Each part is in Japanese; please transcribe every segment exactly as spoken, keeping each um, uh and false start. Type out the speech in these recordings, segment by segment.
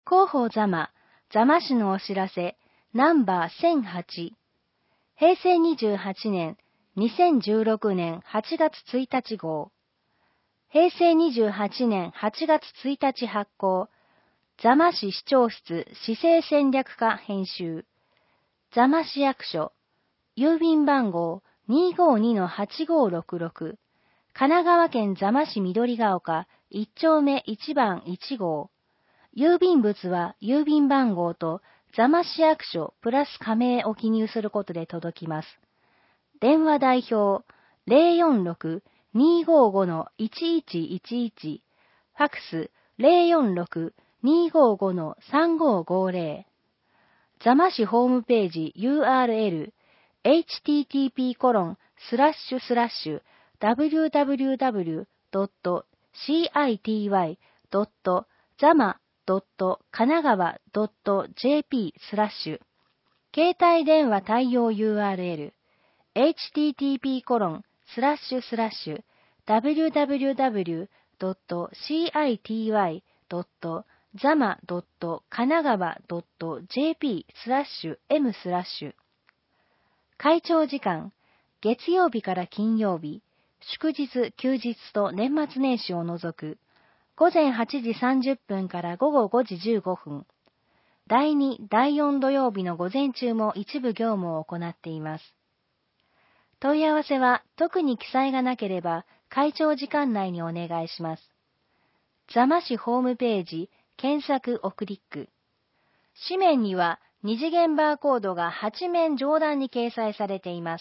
広報座間、座間市のお知らせ、ナンバーせんはち。へいせいにじゅうはちねん、にせんじゅうろくねんはちがつついたち号。へいせいにじゅうはちねんはちがつついたち発行。座間市市長室市政戦略課編集。座間市役所。郵便番号 にーごーにのはちごーろくろく。神奈川県座間市緑ヶ丘いっちょうめいちばんいちごう。郵便物は郵便番号と座間市役所プラス仮名を記入することで届きます。電話代表 ゼロよんろく にーごーご のいちいちいちいち。ファックス ゼロよんろく にーごーご のさんごーごーぜろ。座間市ホームページ ユーアールエル エイチティーティーピーコロンスラッシュスラッシュダブリューダブリューダブリュードットシーアイティーワイドットザマドット神奈川ドットジェーピースラッシュ携帯電話対応 ユーアールエル エイチティーティーピーコロンスラッシュスラッシュダブリューダブリューダブリュードットシーアイティーワイドットザマドット神奈川ドットジェーピースラッシュエムスラッシュ会長時間月曜日から金曜日祝日休日と年末年始を除くごぜんはちじさんじゅっぷんからごごごじじゅうごふん。だいに、だいよん土曜日の午前中も一部業務を行っています。問い合わせは特に記載がなければ会長時間内にお願いします。座間市ホームページ検索をクリック。紙面には二次元バーコードがはちめん上段に掲載されています。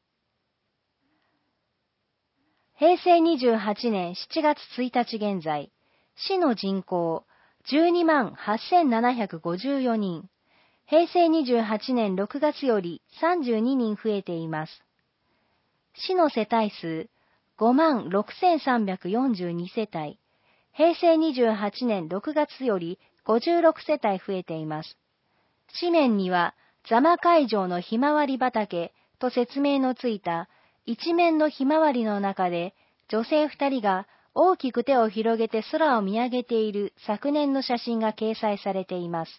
へいせいにじゅうはちねんしちがつついたち現在、市の人口じゅうにまんはっせんななひゃくごじゅうよにん、へいせいにじゅうはちねんろくがつよりさんじゅうににん増えています。市の世帯数ごまんろくせんさんびゃくよんじゅうにせたい、へいせいにじゅうはちねんろくがつよりごじゅうろくせたい増えています。紙面には、座間会場のひまわり畑と説明のついた一面のひまわりの中で女性二人が大きく手を広げて空を見上げている昨年の写真が掲載されています。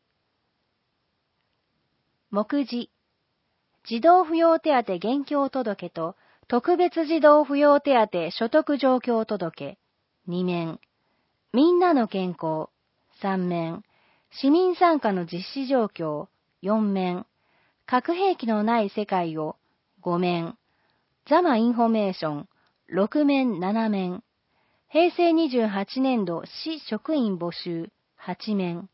目次、児童扶養手当現況届と特別児童扶養手当所得状況届、にめん、みんなの健康、さんめん、市民参加の実施状況、よんめん、核兵器のない世界を、ごめん、座間インフォメーション、ろくめんななめん、へいせいにじゅうはちねんど市職員募集、はちめん。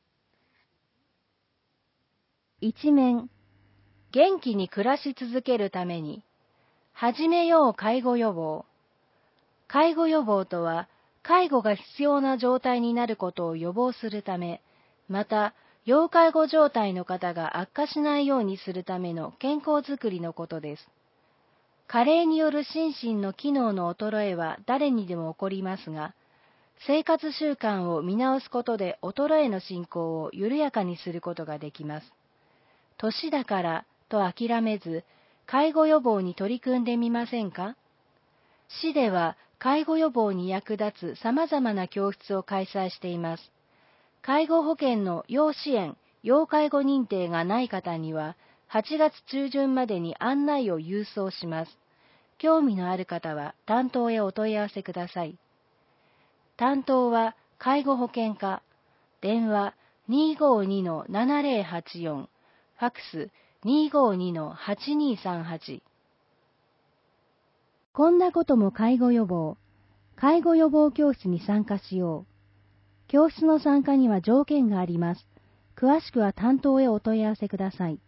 いちめん、元気に暮らし続けるために、始めよう介護予防。介護予防とは、介護が必要な状態になることを予防するため、また、要介護状態の方が悪化しないようにするための健康づくりのことです。加齢による心身の機能の衰えは誰にでも起こりますが、生活習慣を見直すことで衰えの進行を緩やかにすることができます。年だからと諦めず、介護予防に取り組んでみませんか？市では介護予防に役立つ様々な教室を開催しています。介護保険の要支援、要介護認定がない方には、はちがつちゅうじゅんまでに案内を郵送します。興味のある方は担当へお問い合わせください。担当は介護保険課、電話 にーごーにのななぜろはちよん、ファックス にーごーにのはちにーさんはち。こんなことも介護予防、介護予防教室に参加しよう。教室の参加には条件があります。詳しくは担当へお問い合わせください。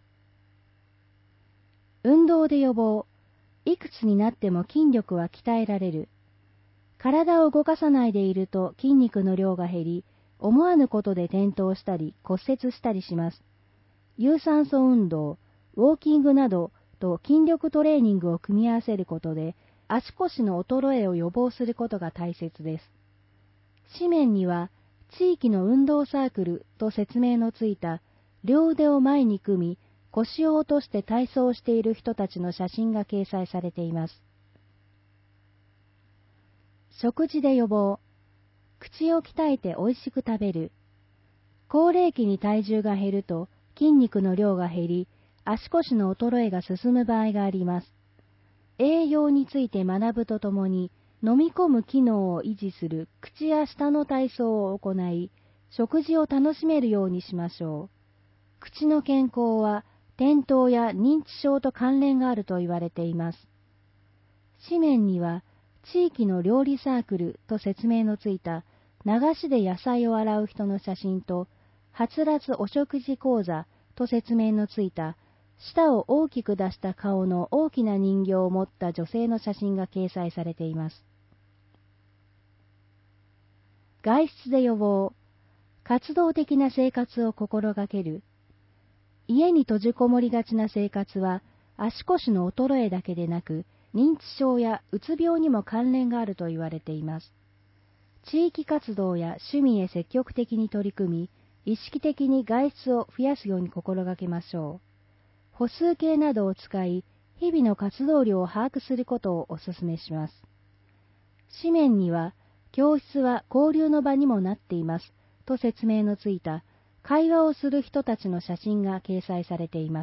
運動で予防。いくつになっても筋力は鍛えられる。体を動かさないでいると筋肉の量が減り、思わぬことで転倒したり骨折したりします。有酸素運動、ウォーキングなどと筋力トレーニングを組み合わせることで、足腰の衰えを予防することが大切です。紙面には、地域の運動サークルと説明のついた、両腕を前に組み、腰を落として体操をしている人たちの写真が掲載されています。食事で予防。口を鍛えておいしく食べる。 高齢期に体重が減ると筋肉の量が減り、足腰の衰えが進む場合があります。栄養について学ぶとともに、飲み込む機能を維持する口や舌の体操を行い、食事を楽しめるようにしましょう。口の健康は転倒や認知症と関連があると言われています。紙面には、地域の料理サークルと説明のついた流しで野菜を洗う人の写真と、はつらつお食事講座と説明のついた舌を大きく出した顔の大きな人形を持った女性の写真が掲載されています。外出で予防、活動的な生活を心がける。家に閉じこもりがちな生活は足腰の衰えだけでなく、認知症やうつ病にも関連があると言われています。地域活動や趣味へ積極的に取り組み、意識的に外出を増やすように心がけましょう。歩数計などを使い、日々の活動量を把握することをお勧めします。紙面には、教室は交流の場にもなっていますと説明のついた会話をする人たちの写真が掲載されています。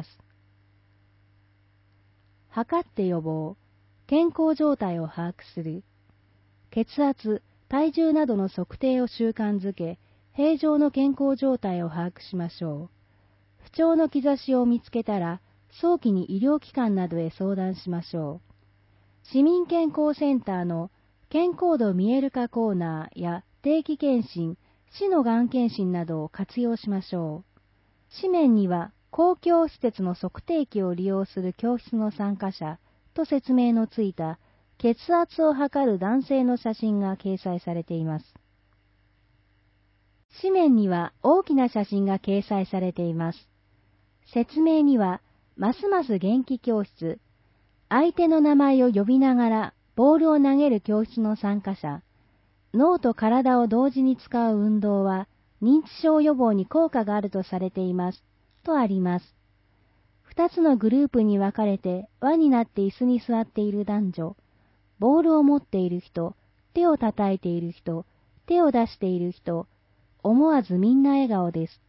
測って予防、健康状態を把握する。血圧、体重などの測定を習慣づけ、平常の健康状態を把握しましょう。不調の兆しを見つけたら、早期に医療機関などへ相談しましょう。市民健康センターの健康度見える化コーナーや定期検診、市のがん検診などを活用しましょう。紙面には、公共施設の測定器を利用する教室の参加者と説明のついた血圧を測る男性の写真が掲載されています。紙面には大きな写真が掲載されています。説明には、ますます元気教室、相手の名前を呼びながらボールを投げる教室の参加者、脳と体を同時に使う運動は認知症予防に効果があるとされています。とあります。二つのグループに分かれて輪になって椅子に座っている男女、ボールを持っている人、手を叩いている人、手を出している人、思わずみんな笑顔です。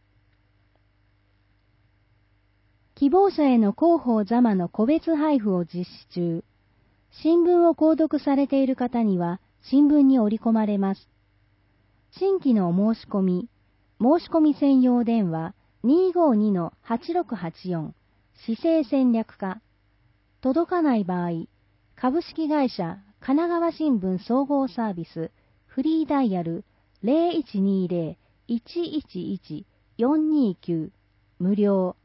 希望者への広報座間の個別配布を実施中。新聞を購読されている方には新聞に折り込まれます。新規のお申し込み、申し込み専用電話 にーごーにのはちろくはちよん 市政戦略課。届かない場合、株式会社神奈川新聞総合サービスフリーダイヤル ゼロいちにーゼロ いちいちいち よんにーきゅう 無料